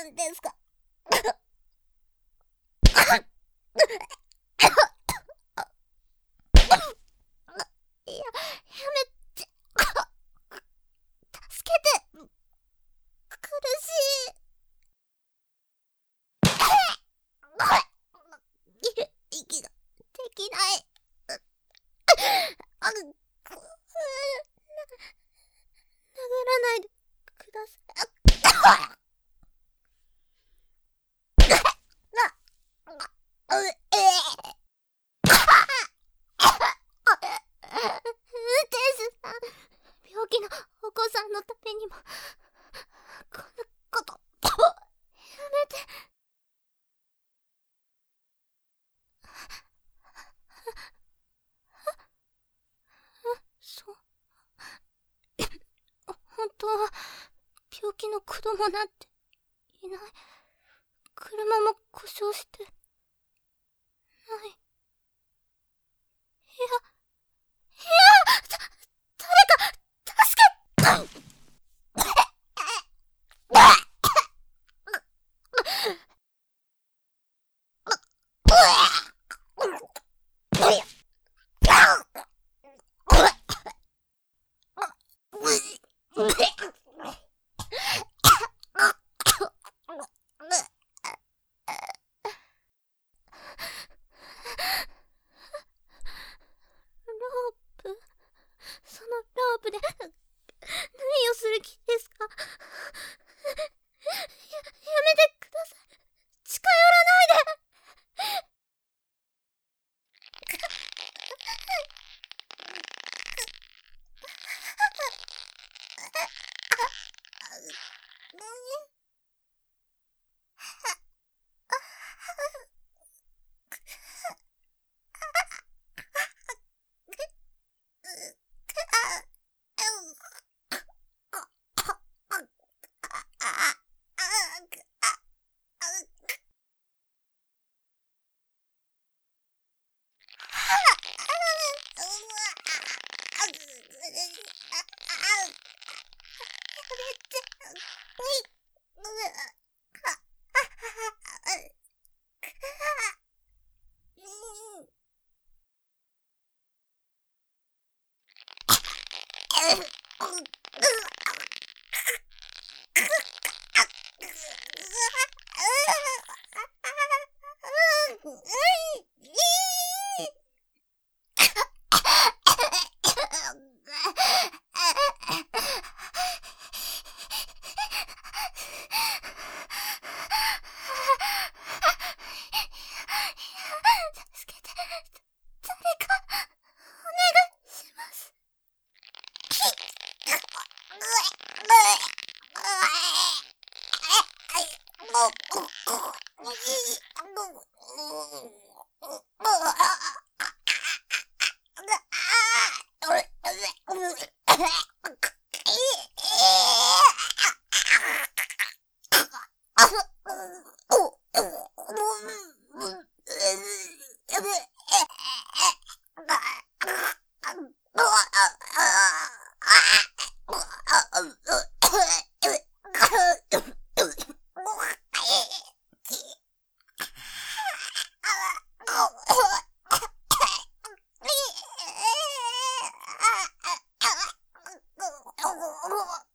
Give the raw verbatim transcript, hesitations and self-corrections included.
るんですか？いや、やめて。助けて。苦しい。息ができない。あぐ、殴らないでください。病気のお子さんのためにもこんなことやめて。そう本当は病気の子供なんていない。車も故障してない。いやいやだ誰か助けそのロープで何をする気ですか？や、やめてください。近寄らないで。助けて。誰かお願いします。Oh,